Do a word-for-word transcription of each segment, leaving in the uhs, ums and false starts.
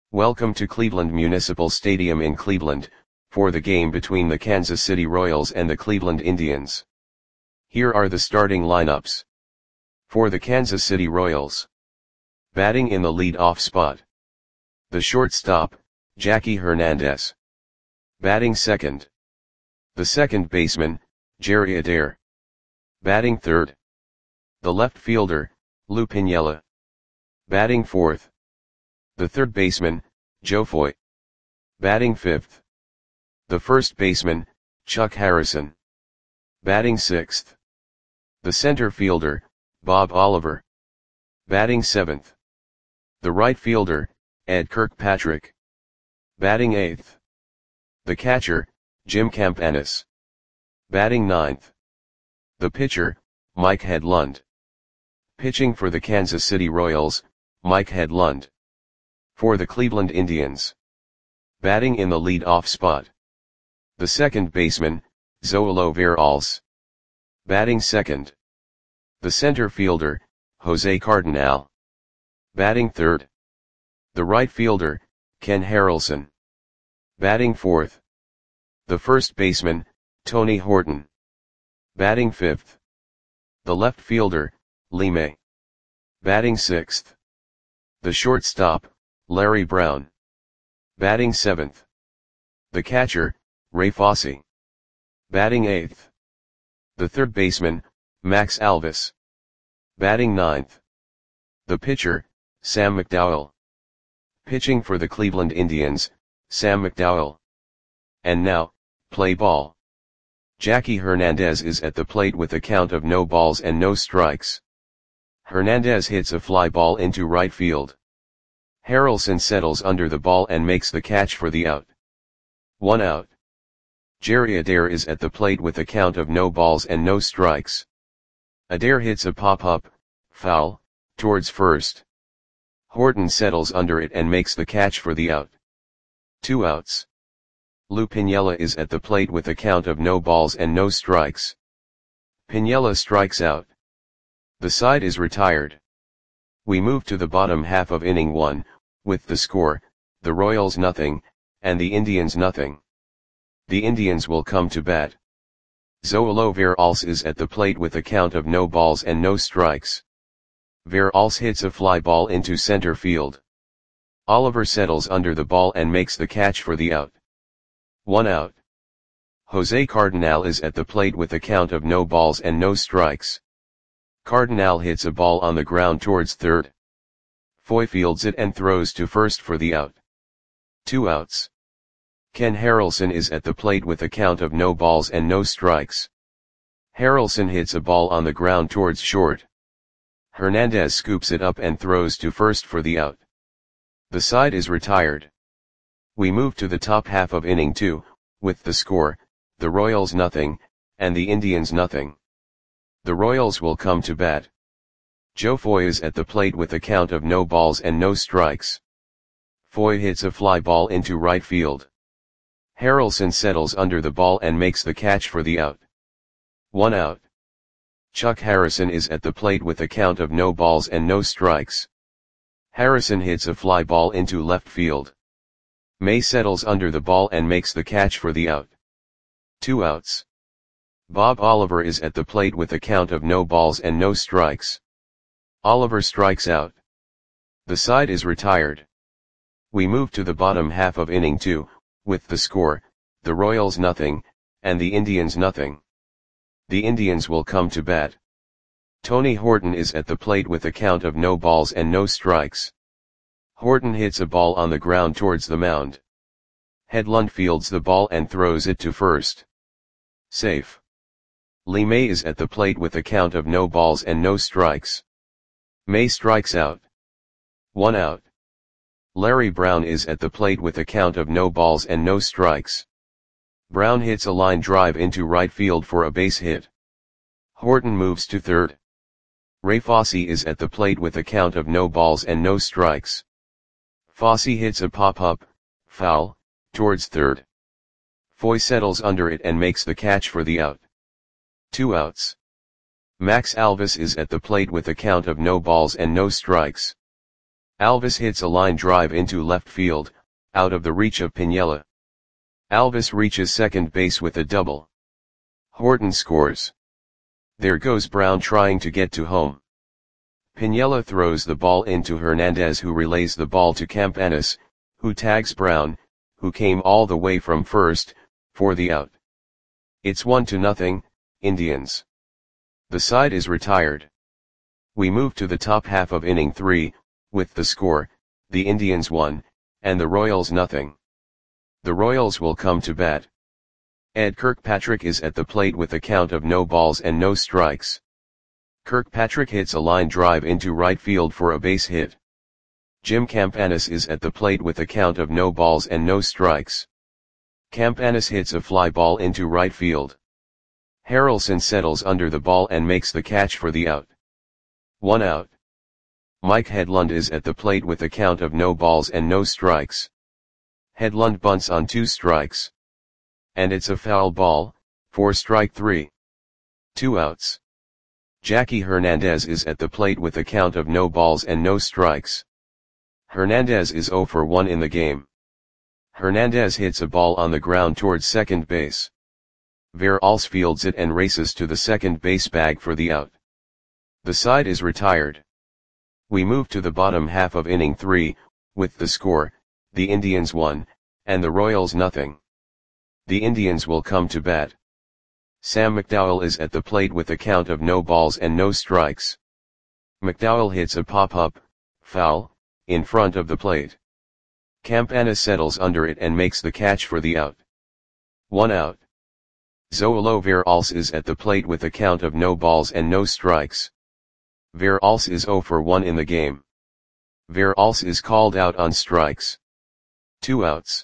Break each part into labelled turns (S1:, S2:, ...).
S1: Welcome to Cleveland Municipal Stadium in Cleveland, for the game between the Kansas City Royals and the Cleveland Indians. Here are the starting lineups. For the Kansas City Royals. Batting in the lead-off spot. The shortstop, Jackie Hernandez. Batting second. The second baseman, Jerry Adair. Batting third. The left fielder, Lou Piniella. Batting fourth. The third baseman, Joe Foy. Batting fifth. The first baseman, Chuck Harrison. Batting sixth. The center fielder, Bob Oliver. Batting seventh. The right fielder, Ed Kirkpatrick. Batting eighth. The catcher, Jim Campanis. Batting ninth. The pitcher, Mike Hedlund. Pitching for the Kansas City Royals, Mike Hedlund. For the Cleveland Indians. Batting in the lead-off spot. The second baseman, Zoilo Veralles. Batting second. The center fielder, Jose Cardinal. Batting third. The right fielder, Ken Harrelson. Batting fourth. The first baseman, Tony Horton. Batting fifth. The left fielder, Lee May. Batting sixth. The shortstop, Larry Brown. Batting seventh. The catcher, Ray Fosse. Batting eighth. The third baseman, Max Alvis. Batting ninth. The pitcher, Sam McDowell. Pitching for the Cleveland Indians, Sam McDowell. And now, play ball. Jackie Hernandez is at the plate with a count of no balls and no strikes. Hernandez hits a fly ball into right field. Harrelson settles under the ball and makes the catch for the out. One out. Jerry Adair is at the plate with a count of no balls and no strikes. Adair hits a pop-up, foul, towards first. Horton settles under it and makes the catch for the out. Two outs. Lou Piniella is at the plate with a count of no balls and no strikes. Piniella strikes out. The side is retired. We move to the bottom half of inning one, with the score, the Royals nothing, and the Indians nothing. The Indians will come to bat. Zoilo Veralles is at the plate with a count of no balls and no strikes. Veralles hits a fly ball into center field. Oliver settles under the ball and makes the catch for the out. One out. Jose Cardinal is at the plate with a count of no balls and no strikes. Cardinal hits a ball on the ground towards third. Foy fields it and throws to first for the out. Two outs. Ken Harrelson is at the plate with a count of no balls and no strikes. Harrelson hits a ball on the ground towards short. Hernandez scoops it up and throws to first for the out. The side is retired. We move to the top half of inning two, with the score, the Royals nothing, and the Indians nothing. The Royals will come to bat. Joe Foy is at the plate with a count of no balls and no strikes. Foy hits a fly ball into right field. Harrelson settles under the ball and makes the catch for the out. One out. Chuck Harrison is at the plate with a count of no balls and no strikes. Harrison hits a fly ball into left field. May settles under the ball and makes the catch for the out. Two outs. Bob Oliver is at the plate with a count of no balls and no strikes. Oliver strikes out. The side is retired. We move to the bottom half of inning two, with the score, the Royals nothing, and the Indians nothing. The Indians will come to bat. Tony Horton is at the plate with a count of no balls and no strikes. Horton hits a ball on the ground towards the mound. Hedlund fields the ball and throws it to first. Safe. Lee May is at the plate with a count of no balls and no strikes. May strikes out. One out. Larry Brown is at the plate with a count of no balls and no strikes. Brown hits a line drive into right field for a base hit. Horton moves to third. Ray Fosse is at the plate with a count of no balls and no strikes. Fosse hits a pop-up, foul, towards third. Foy settles under it and makes the catch for the out. Two outs. Max Alvis is at the plate with a count of no balls and no strikes. Alvis hits a line drive into left field, out of the reach of Piniella. Alvis reaches second base with a double. Horton scores. There goes Brown trying to get to home. Piniella throws the ball into Hernandez, who relays the ball to Campanis, who tags Brown, who came all the way from first, for the out. It's one to nothing, Indians. The side is retired. We move to the top half of inning three, with the score, the Indians one, and the Royals nothing. The Royals will come to bat. Ed Kirkpatrick is at the plate with a count of no balls and no strikes. Kirkpatrick hits a line drive into right field for a base hit. Jim Campanis is at the plate with a count of no balls and no strikes. Campanis hits a fly ball into right field. Harrelson settles under the ball and makes the catch for the out. One out. Mike Hedlund is at the plate with a count of no balls and no strikes. Hedlund bunts on two strikes. And it's a foul ball, for strike three. Two outs. Jackie Hernandez is at the plate with a count of no balls and no strikes. Hernandez is oh for one in the game. Hernandez hits a ball on the ground towards second base. Veralls fields it and races to the second base bag for the out. The side is retired. We move to the bottom half of inning three, with the score, the Indians one, and the Royals nothing. The Indians will come to bat. Sam McDowell is at the plate with a count of no balls and no strikes. McDowell hits a pop-up, foul, in front of the plate. Campanis settles under it and makes the catch for the out. One out. Zoilo Veralls is at the plate with a count of no balls and no strikes. Veralls is oh for one in the game. Veralls is called out on strikes. Two outs.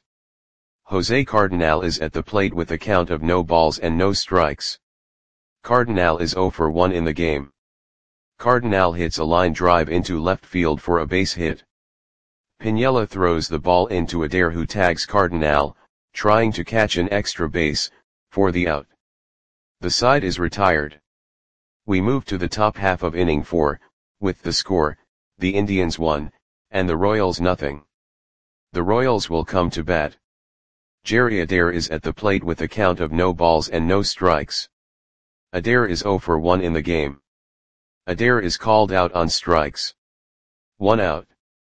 S1: Jose Cardinal is at the plate with a count of no balls and no strikes. Cardinal is oh for one in the game. Cardinal hits a line drive into left field for a base hit. Piniella throws the ball into Adair, who tags Cardinal, trying to catch an extra base, for the out. The side is retired. We move to the top half of inning four, with the score, the Indians one, and the Royals nothing. The Royals will come to bat. Jerry Adair is at the plate with a count of no balls and no strikes. Adair is oh for one in the game. Adair is called out on strikes. One out.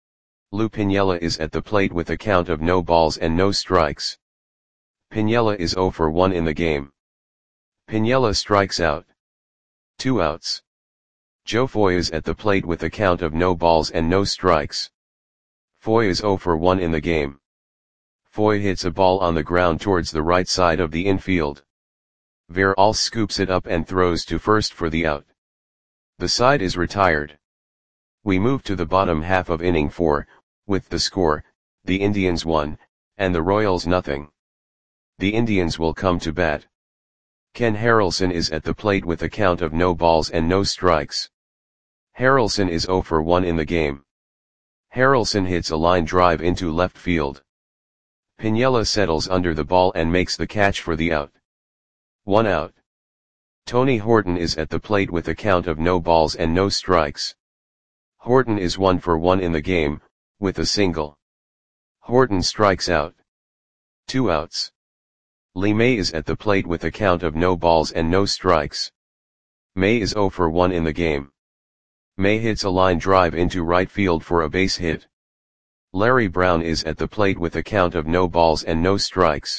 S1: Lou Piniella is at the plate with a count of no balls and no strikes. Piniella is oh for one in the game. Piniella strikes out. Two outs. Joe Foy is at the plate with a count of no balls and no strikes. Foy is oh for one in the game. Foy hits a ball on the ground towards the right side of the infield. Veralls scoops it up and throws to first for the out. The side is retired. We move to the bottom half of inning four, with the score, the Indians one, and the Royals nothing. The Indians will come to bat. Ken Harrelson is at the plate with a count of no balls and no strikes. Harrelson is oh for one in the game. Harrelson hits a line drive into left field. Piniella settles under the ball and makes the catch for the out. One out. Tony Horton is at the plate with a count of no balls and no strikes. Horton is one for one in the game, with a single. Horton strikes out. Two outs. Lee May is at the plate with a count of no balls and no strikes. May is oh for one in the game. May hits a line drive into right field for a base hit. Larry Brown is at the plate with a count of no balls and no strikes.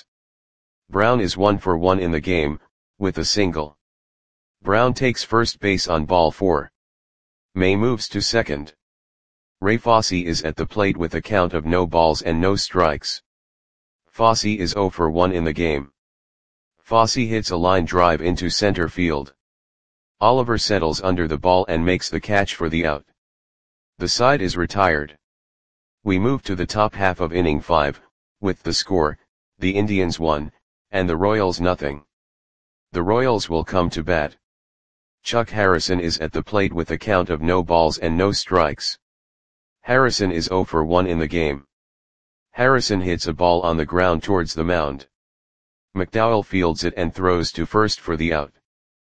S1: Brown is one for one in the game, with a single. Brown takes first base on ball four. May moves to second. Ray Fosse is at the plate with a count of no balls and no strikes. Fosse is oh for one in the game. Fosse hits a line drive into center field. Oliver settles under the ball and makes the catch for the out. The side is retired. We move to the top half of inning five, with the score, the Indians one, and the Royals nothing. The Royals will come to bat. Chuck Harrison is at the plate with a count of no balls and no strikes. Harrison is oh for one in the game. Harrison hits a ball on the ground towards the mound. McDowell fields it and throws to first for the out.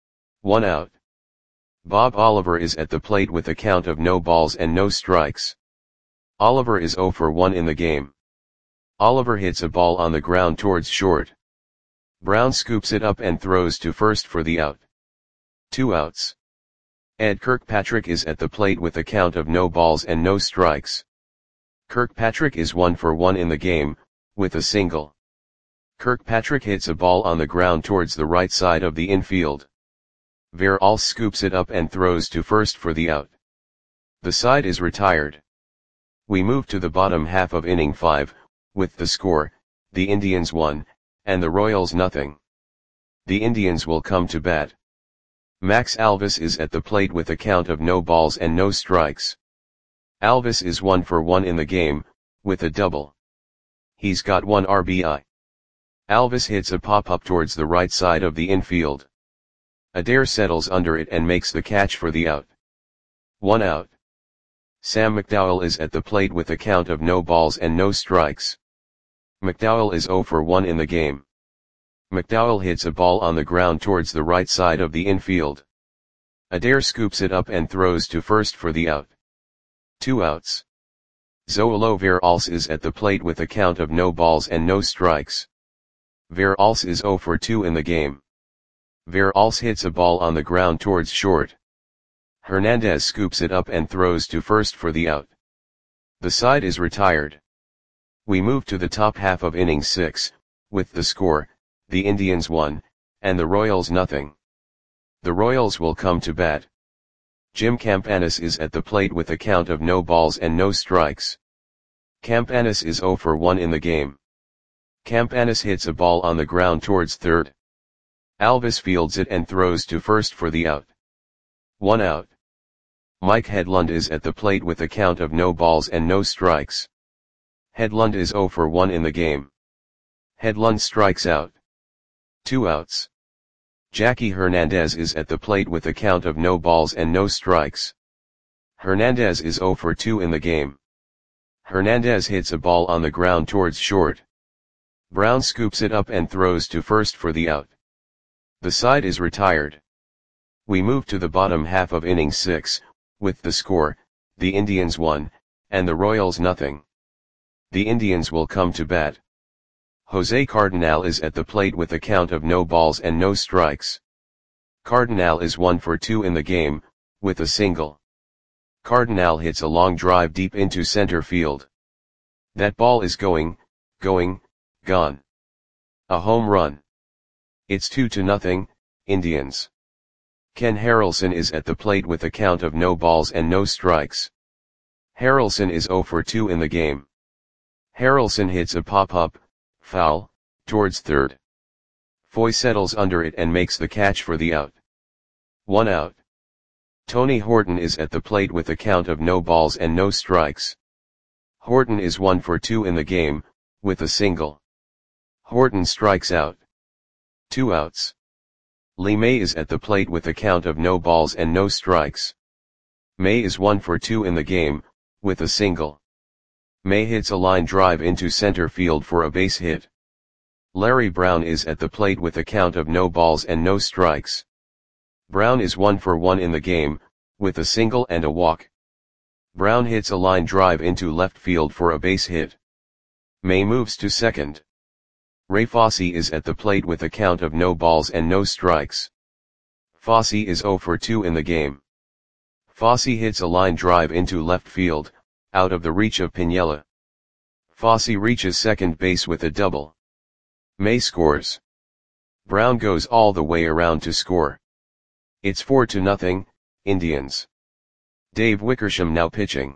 S1: One out. Bob Oliver is at the plate with a count of no balls and no strikes. Oliver is zero for one in the game. Oliver hits a ball on the ground towards short. Brown scoops it up and throws to first for the out. Two outs. Ed Kirkpatrick is at the plate with a count of no balls and no strikes. Kirkpatrick is one for one in the game, with a single. Kirkpatrick hits a ball on the ground towards the right side of the infield. Veralce scoops it up and throws to first for the out. The side is retired. We move to the bottom half of inning five, with the score, the Indians one, and the Royals nothing. The Indians will come to bat. Max Alvis is at the plate with a count of no balls and no strikes. Alvis is one for one in the game, with a double. He's got one R B I. Alvis hits a pop-up towards the right side of the infield. Adair settles under it and makes the catch for the out. One out. Sam McDowell is at the plate with a count of no balls and no strikes. McDowell is zero for one in the game. McDowell hits a ball on the ground towards the right side of the infield. Adair scoops it up and throws to first for the out. Two outs. Zoilo Veralce is at the plate with a count of no balls and no strikes. Veralce is zero for two in the game. Veralce hits a ball on the ground towards short. Hernandez scoops it up and throws to first for the out. The side is retired. We move to the top half of inning six, with the score, the Indians one, and the Royals nothing. The Royals will come to bat. Jim Campanis is at the plate with a count of no balls and no strikes. Campanis is zero for one in the game. Campanis hits a ball on the ground towards third. Alvis fields it and throws to first for the out. One out. Mike Hedlund is at the plate with a count of no balls and no strikes. Hedlund is zero for one in the game. Hedlund strikes out. Two outs. Jackie Hernandez is at the plate with a count of no balls and no strikes. Hernandez is zero for two in the game. Hernandez hits a ball on the ground towards short. Brown scoops it up and throws to first for the out. The side is retired. We move to the bottom half of inning six, with the score, the Indians one, and the Royals nothing. The Indians will come to bat. Jose Cardinal is at the plate with a count of no balls and no strikes. Cardinal is one for two in the game, with a single. Cardinal hits a long drive deep into center field. That ball is going, going, gone. A home run. It's two to nothing, Indians. Ken Harrelson is at the plate with a count of no balls and no strikes. Harrelson is zero for two in the game. Harrelson hits a pop-up, foul, towards third. Foy settles under it and makes the catch for the out. One out. Tony Horton is at the plate with a count of no balls and no strikes. Horton is one for two in the game, with a single. Horton strikes out. Two outs. Lee May is at the plate with a count of no balls and no strikes. May is one for two in the game, with a single. May hits a line drive into center field for a base hit. Larry Brown is at the plate with a count of no balls and no strikes. Brown is one for one in the game, with a single and a walk. Brown hits a line drive into left field for a base hit. May moves to second. Ray Fosse is at the plate with a count of no balls and no strikes. Fosse is zero for two in the game. Fosse hits a line drive into left field, out of the reach of Piniella. Fosse reaches second base with a double. May scores. Brown goes all the way around to score. It's four to nothing, Indians. Dave Wickersham now pitching.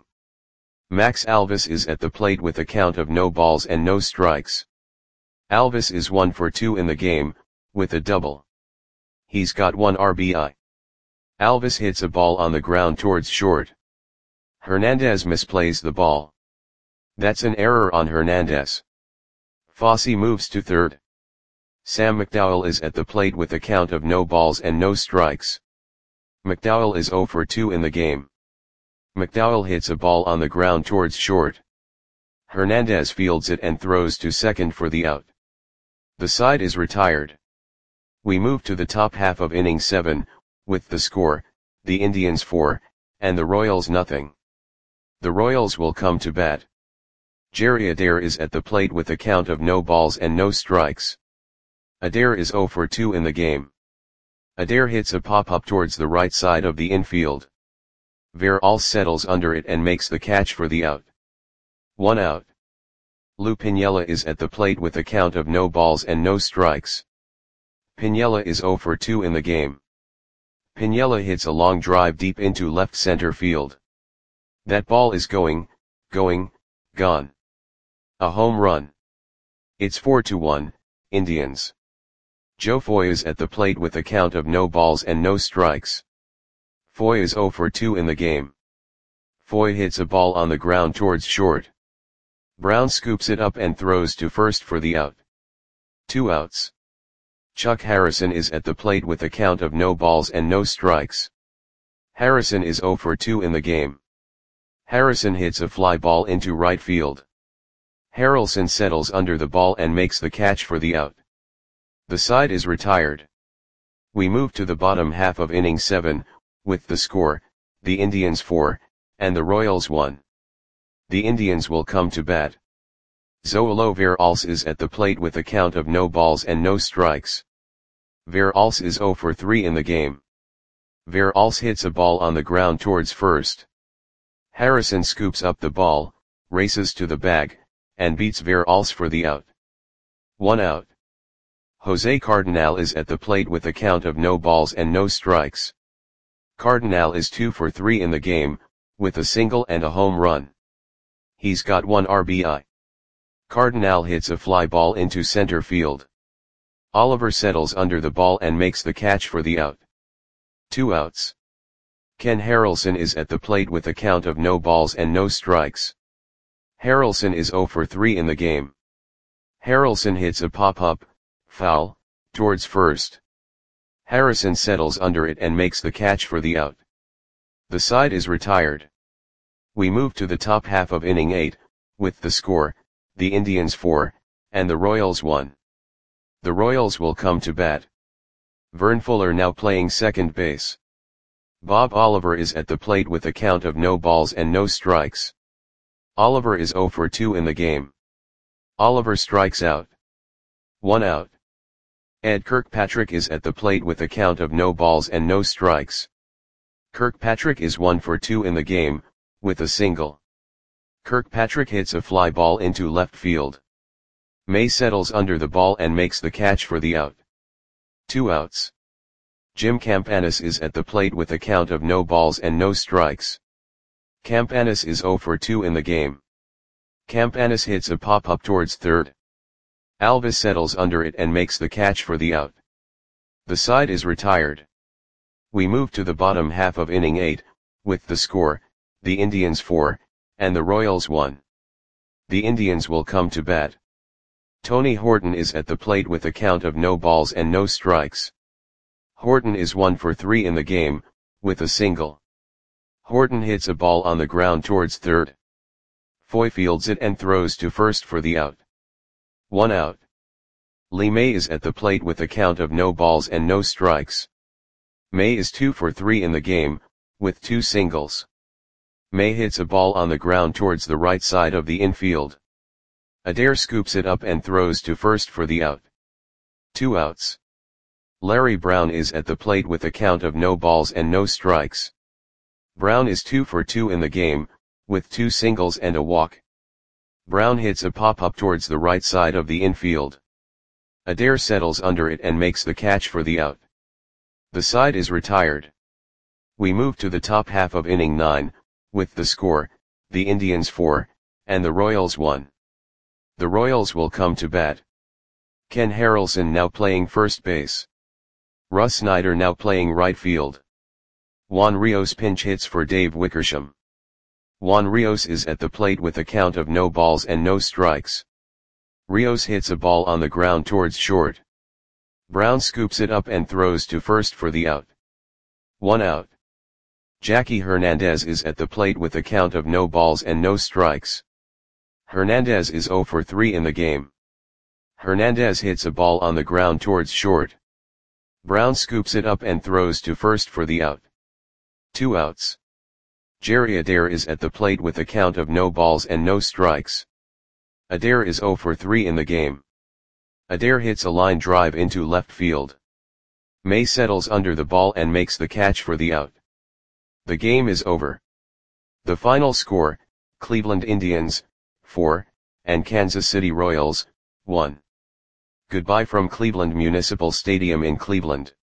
S1: Max Alvis is at the plate with a count of no balls and no strikes. Alvis is one for two in the game, with a double. He's got one R B I. Alvis hits a ball on the ground towards short. Hernandez misplays the ball. That's an error on Hernandez. Fosse moves to third. Sam McDowell is at the plate with a count of no balls and no strikes. McDowell is zero for two in the game. McDowell hits a ball on the ground towards short. Hernandez fields it and throws to second for the out. The side is retired. We move to the top half of inning seven, with the score, the Indians four, and the Royals nothing. The Royals will come to bat. Jerry Adair is at the plate with a count of no balls and no strikes. Adair is zero for two in the game. Adair hits a pop-up towards the right side of the infield. Veralls settles under it and makes the catch for the out. One out. Lou Piniella is at the plate with a count of no balls and no strikes. Piniella is zero for two in the game. Piniella hits a long drive deep into left center field. That ball is going, going, gone. A home run. It's four to one, Indians. Joe Foy is at the plate with a count of no balls and no strikes. Foy is zero for two in the game. Foy hits a ball on the ground towards short. Brown scoops it up and throws to first for the out. Two outs. Chuck Harrison is at the plate with a count of no balls and no strikes. Harrison is zero for two in the game. Harrison hits a fly ball into right field. Harrelson settles under the ball and makes the catch for the out. The side is retired. We move to the bottom half of inning seven, with the score, the Indians four, and the Royals one. The Indians will come to bat. Zoilo Veralls is at the plate with a count of no balls and no strikes. Veralls is zero for three in the game. Veralls hits a ball on the ground towards first. Harrison scoops up the ball, races to the bag, and beats Veralls for the out. One out. Jose Cardinal is at the plate with a count of no balls and no strikes. Cardinal is two for three in the game, with a single and a home run. He's got one R B I. Cardinal hits a fly ball into center field. Oliver settles under the ball and makes the catch for the out. Two outs. Ken Harrelson is at the plate with a count of no balls and no strikes. Harrelson is zero for three in the game. Harrelson hits a pop-up, foul, towards first. Harrison settles under it and makes the catch for the out. The side is retired. We move to the top half of inning eight, with the score, the Indians four, and the Royals one. The Royals will come to bat. Vern Fuller now playing second base. Bob Oliver is at the plate with a count of no balls and no strikes. Oliver is zero for two in the game. Oliver strikes out. One out. Ed Kirkpatrick is at the plate with a count of no balls and no strikes. Kirkpatrick is one for two in the game, with a single. Kirkpatrick hits a fly ball into left field. May settles under the ball and makes the catch for the out. Two outs. Jim Campanis is at the plate with a count of no balls and no strikes. Campanis is zero for two in the game. Campanis hits a pop-up towards third. Alvis settles under it and makes the catch for the out. The side is retired. We move to the bottom half of inning eight, with the score, the Indians four, and the Royals one. The Indians will come to bat. Tony Horton is at the plate with a count of no balls and no strikes. Horton is one for three in the game, with a single. Horton hits a ball on the ground towards third. Foy fields it and throws to first for the out. One out. Lee May is at the plate with a count of no balls and no strikes. May is two for three in the game, with two singles. May hits a ball on the ground towards the right side of the infield. Adair scoops it up and throws to first for the out. Two outs. Larry Brown is at the plate with a count of no balls and no strikes. Brown is two for two in the game, with two singles and a walk. Brown hits a pop-up towards the right side of the infield. Adair settles under it and makes the catch for the out. The side is retired. We move to the top half of inning nine, with the score, the Indians four, and the Royals one. The Royals will come to bat. Ken Harrelson now playing first base. Russ Snyder now playing right field. Juan Rios pinch hits for Dave Wickersham. Juan Rios is at the plate with a count of no balls and no strikes. Rios hits a ball on the ground towards short. Brown scoops it up and throws to first for the out. One out. Jackie Hernandez is at the plate with a count of no balls and no strikes. Hernandez is zero for three in the game. Hernandez hits a ball on the ground towards short. Brown scoops it up and throws to first for the out. Two outs. Jerry Adair is at the plate with a count of no balls and no strikes. Adair is zero for three in the game. Adair hits a line drive into left field. May settles under the ball and makes the catch for the out. The game is over. The final score, Cleveland Indians, four, and Kansas City Royals, one. Goodbye from Cleveland Municipal Stadium in Cleveland.